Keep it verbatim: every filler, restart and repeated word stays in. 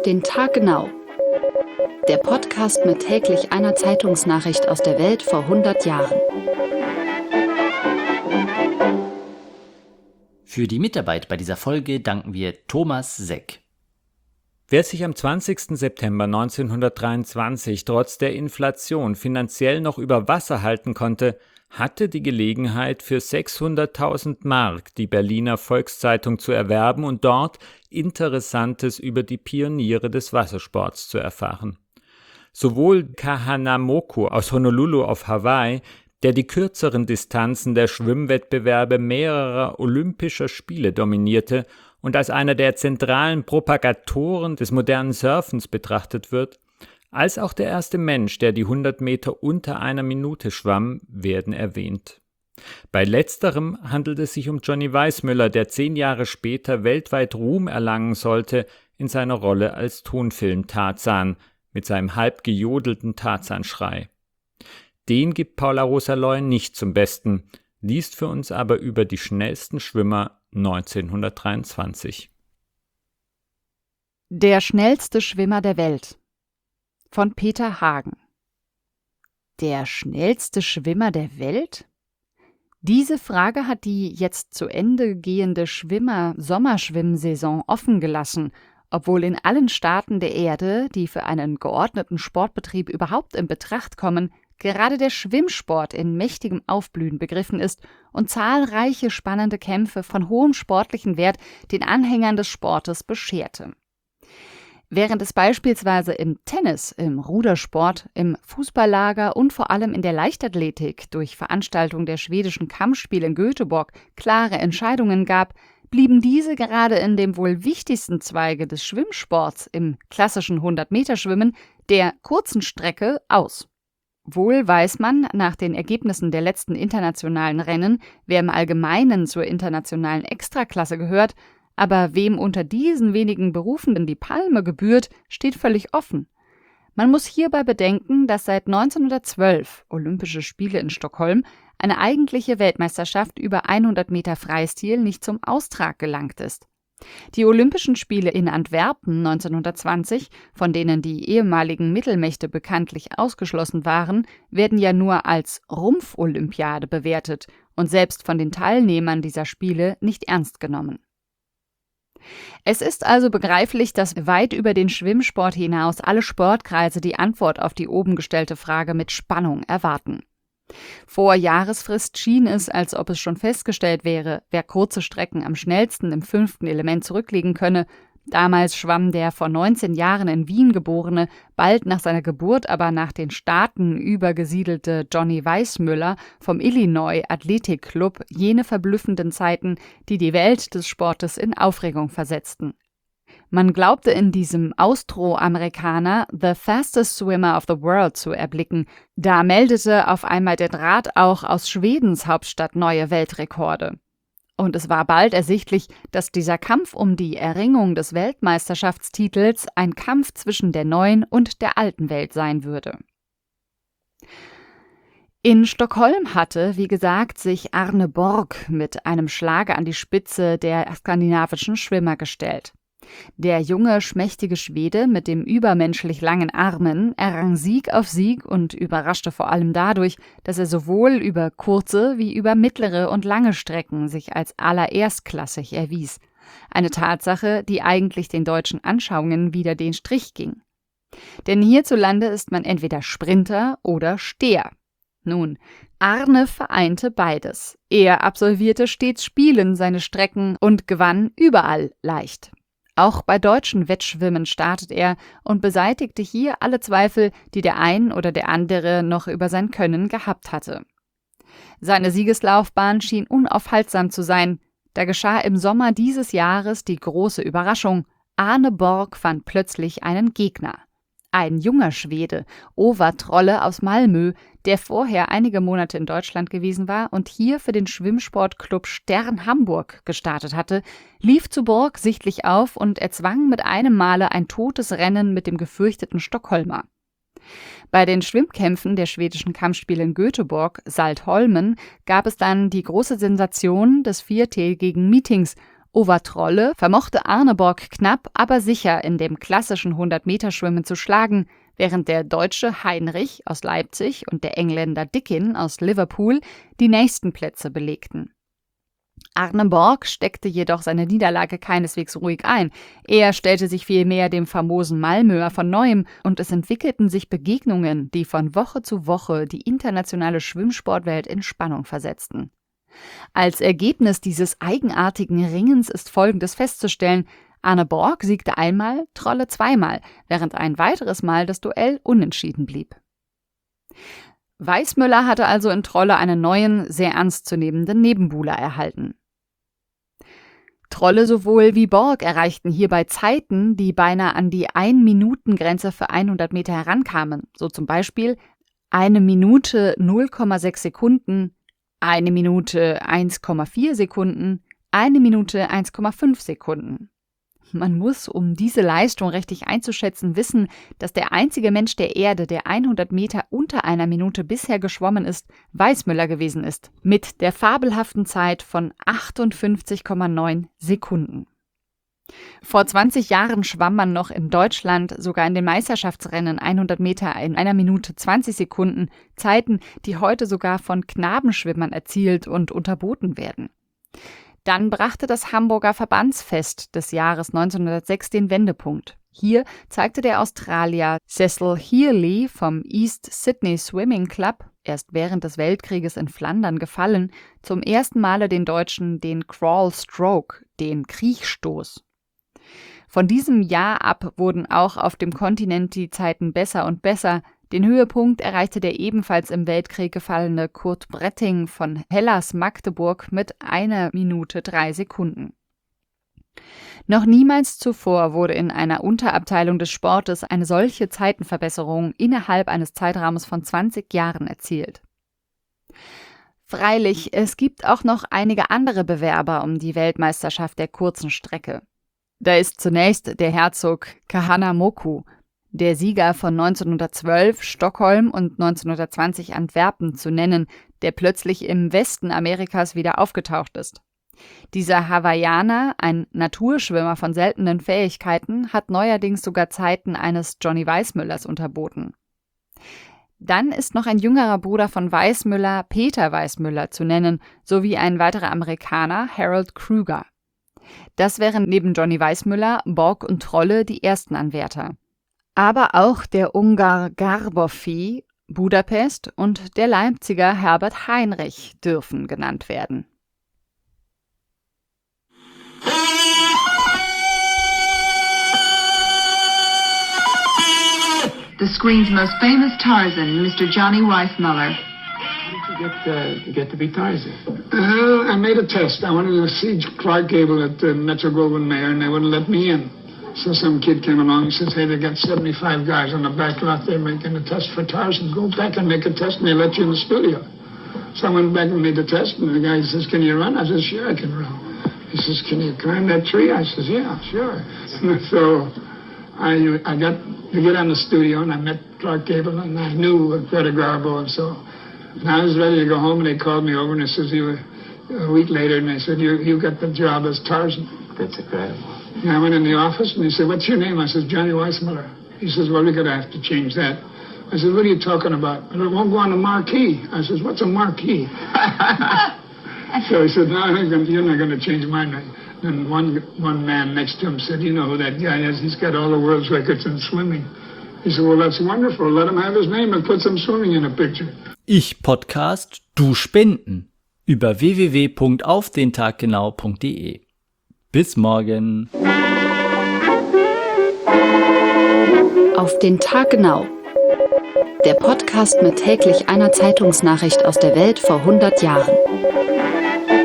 den Tag genau. Der Podcast mit täglich einer Zeitungsnachricht aus der Welt vor hundert Jahren. Für die Mitarbeit bei dieser Folge danken wir Thomas Seck. Wer sich am zwanzigsten September neunzehnhundertdreiundzwanzig trotz der Inflation finanziell noch über Wasser halten konnte, hatte die Gelegenheit, für sechshunderttausend Mark die Berliner Volkszeitung zu erwerben und dort Interessantes über die Pioniere des Wassersports zu erfahren. Sowohl Kahanamoku aus Honolulu auf Hawaii, der die kürzeren Distanzen der Schwimmwettbewerbe mehrerer Olympischer Spiele dominierte und als einer der zentralen Propagatoren des modernen Surfens betrachtet wird, als auch der erste Mensch, der die hundert Meter unter einer Minute schwamm, werden erwähnt. Bei letzterem handelt es sich um Johnny Weissmuller, der zehn Jahre später weltweit Ruhm erlangen sollte in seiner Rolle als Tonfilm-Tarzan mit seinem halb gejodelten Tarzanschrei. Den gibt Paula Rosa-Loy nicht zum Besten, liest für uns aber über die schnellsten Schwimmer neunzehnhundertdreiundzwanzig. Der schnellste Schwimmer der Welt von Peter Hagen. Der schnellste Schwimmer der Welt? Diese Frage hat die jetzt zu Ende gehende Schwimmer-Sommerschwimmsaison offen gelassen, obwohl in allen Staaten der Erde, die für einen geordneten Sportbetrieb überhaupt in Betracht kommen, gerade der Schwimmsport in mächtigem Aufblühen begriffen ist und zahlreiche spannende Kämpfe von hohem sportlichen Wert den Anhängern des Sportes bescherte. Während es beispielsweise im Tennis, im Rudersport, im Fußballlager und vor allem in der Leichtathletik durch Veranstaltung der schwedischen Kampfspiele in Göteborg klare Entscheidungen gab, blieben diese gerade in dem wohl wichtigsten Zweige des Schwimmsports, im klassischen hundert-Meter-Schwimmen, der kurzen Strecke, aus. Wohl weiß man nach den Ergebnissen der letzten internationalen Rennen, wer im Allgemeinen zur internationalen Extraklasse gehört, aber wem unter diesen wenigen Berufenden die Palme gebührt, steht völlig offen. Man muss hierbei bedenken, dass seit neunzehnhundertzwölf, Olympische Spiele in Stockholm, eine eigentliche Weltmeisterschaft über hundert Meter Freistil nicht zum Austrag gelangt ist. Die Olympischen Spiele in Antwerpen neunzehnhundertzwanzig, von denen die ehemaligen Mittelmächte bekanntlich ausgeschlossen waren, werden ja nur als Rumpf-Olympiade bewertet und selbst von den Teilnehmern dieser Spiele nicht ernst genommen. Es ist also begreiflich, dass weit über den Schwimmsport hinaus alle Sportkreise die Antwort auf die oben gestellte Frage mit Spannung erwarten. Vor Jahresfrist schien es, als ob es schon festgestellt wäre, wer kurze Strecken am schnellsten im fünften Element zurücklegen könne. Damals schwamm der vor neunzehn Jahren in Wien geborene, bald nach seiner Geburt aber nach den Staaten übergesiedelte Johnny Weissmuller vom Illinois Athletic Club jene verblüffenden Zeiten, die die Welt des Sportes in Aufregung versetzten. Man glaubte in diesem Austroamerikaner the fastest swimmer of the world zu erblicken. Da meldete auf einmal der Draht auch aus Schwedens Hauptstadt neue Weltrekorde. Und es war bald ersichtlich, dass dieser Kampf um die Erringung des Weltmeisterschaftstitels ein Kampf zwischen der neuen und der alten Welt sein würde. In Stockholm hatte, wie gesagt, sich Arne Borg mit einem Schlage an die Spitze der skandinavischen Schwimmer gestellt. Der junge, schmächtige Schwede mit dem übermenschlich langen Armen errang Sieg auf Sieg und überraschte vor allem dadurch, dass er sowohl über kurze wie über mittlere und lange Strecken sich als allererstklassig erwies. Eine Tatsache, die eigentlich den deutschen Anschauungen wider den Strich ging. Denn hierzulande ist man entweder Sprinter oder Steher. Nun, Arne vereinte beides. Er absolvierte stets spielend seine Strecken und gewann überall leicht. Auch bei deutschen Wettschwimmen startet er und beseitigte hier alle Zweifel, die der ein oder der andere noch über sein Können gehabt hatte. Seine Siegeslaufbahn schien unaufhaltsam zu sein. Da geschah im Sommer dieses Jahres die große Überraschung. Arne Borg fand plötzlich einen Gegner. Ein junger Schwede, Ova Trolle aus Malmö, der vorher einige Monate in Deutschland gewesen war und hier für den Schwimmsportclub Stern Hamburg gestartet hatte, lief zu Borg sichtlich auf und erzwang mit einem Male ein totes Rennen mit dem gefürchteten Stockholmer. Bei den Schwimmkämpfen der schwedischen Kampfspiele in Göteborg, Saltholmen, gab es dann die große Sensation des viertägigen Meetings Over Trolle vermochte Arne Borg knapp, aber sicher in dem klassischen hundert-Meter-Schwimmen zu schlagen, während der Deutsche Heinrich aus Leipzig und der Engländer Dickin aus Liverpool die nächsten Plätze belegten. Arne Borg steckte jedoch seine Niederlage keineswegs ruhig ein. Er stellte sich vielmehr dem famosen Malmöer von Neuem und es entwickelten sich Begegnungen, die von Woche zu Woche die internationale Schwimmsportwelt in Spannung versetzten. Als Ergebnis dieses eigenartigen Ringens ist Folgendes festzustellen: Arne Borg siegte einmal, Trolle zweimal, während ein weiteres Mal das Duell unentschieden blieb. Weissmüller hatte also in Trolle einen neuen, sehr ernstzunehmenden Nebenbuhler erhalten. Trolle sowohl wie Borg erreichten hierbei Zeiten, die beinahe an die ein-Minuten-Grenze für hundert Meter herankamen, so zum Beispiel eine Minute null Komma sechs Sekunden, eine Minute eins Komma vier Sekunden, eine Minute eins Komma fünf Sekunden. Man muss, um diese Leistung richtig einzuschätzen, wissen, dass der einzige Mensch der Erde, der hundert Meter unter einer Minute bisher geschwommen ist, Weissmüller gewesen ist, mit der fabelhaften Zeit von achtundfünfzig Komma neun Sekunden. Vor zwanzig Jahren schwamm man noch in Deutschland sogar in den Meisterschaftsrennen hundert Meter in einer Minute zwanzig Sekunden, Zeiten, die heute sogar von Knabenschwimmern erzielt und unterboten werden. Dann brachte das Hamburger Verbandsfest des Jahres neunzehnhundertsechs den Wendepunkt. Hier zeigte der Australier Cecil Healy vom East Sydney Swimming Club, erst während des Weltkrieges in Flandern gefallen, zum ersten Male den Deutschen den Crawl Stroke, den Kriechstoß. Von diesem Jahr ab wurden auch auf dem Kontinent die Zeiten besser und besser. Den Höhepunkt erreichte der ebenfalls im Weltkrieg gefallene Kurt Bretting von Hellas Magdeburg mit einer Minute drei Sekunden. Noch niemals zuvor wurde in einer Unterabteilung des Sportes eine solche Zeitenverbesserung innerhalb eines Zeitraumes von zwanzig Jahren erzielt. Freilich, es gibt auch noch einige andere Bewerber um die Weltmeisterschaft der kurzen Strecke. Da ist zunächst der Herzog Kahanamoku, der Sieger von neunzehnhundertzwölf Stockholm und neunzehnhundertzwanzig Antwerpen zu nennen, der plötzlich im Westen Amerikas wieder aufgetaucht ist. Dieser Hawaiianer, ein Naturschwimmer von seltenen Fähigkeiten, hat neuerdings sogar Zeiten eines Johnny Weissmüllers unterboten. Dann ist noch ein jüngerer Bruder von Weissmüller, Peter Weissmüller, zu nennen, sowie ein weiterer Amerikaner, Harold Kruger. Das wären neben Johnny Weissmüller, Borg und Trolle die ersten Anwärter. Aber auch der Ungar Garbofi, Budapest und der Leipziger Herbert Heinrich dürfen genannt werden. The screen's most famous Tarzan, Mister Johnny Weissmuller. How did you get, uh, get to be Tarzan? Uh, I made a test. I wanted to see Clark Gable at the Metro-Goldwyn-Mayer, and they wouldn't let me in. So some kid came along and says, hey, they got seventy-five guys on the back lot there making a test for Tarzan. Go back and make a test, and they let you in the studio. So I went back and made the test, and the guy says, can you run? I said, sure, I can run. He says, can you climb that tree? I says, yeah, sure. So I I got to get on the studio, and I met Clark Gable, and I knew Greta Garbo, and so and I was ready to go home, and they called me over, and they says, you a week later, and they said, you you got the job as Tarzan. That's incredible. And I went in the office, and he said, what's your name? I said, Johnny Weissmuller. He says, well, we're going to have to change that. I said, what are you talking about? I said, it won't go on the marquee. I says, what's a marquee? So he said, no, you're not going to change my name. And one one man next to him said, you know who that guy is? He's got all the world's records in swimming. He said, well, that's wonderful. Let him have his name and put some swimming in a picture. Ich Podcast, du Spenden. Über w w w punkt auf den tag genau punkt d e. Bis morgen. Auf den Tag genau. Der Podcast mit täglich einer Zeitungsnachricht aus der Welt vor hundert Jahren.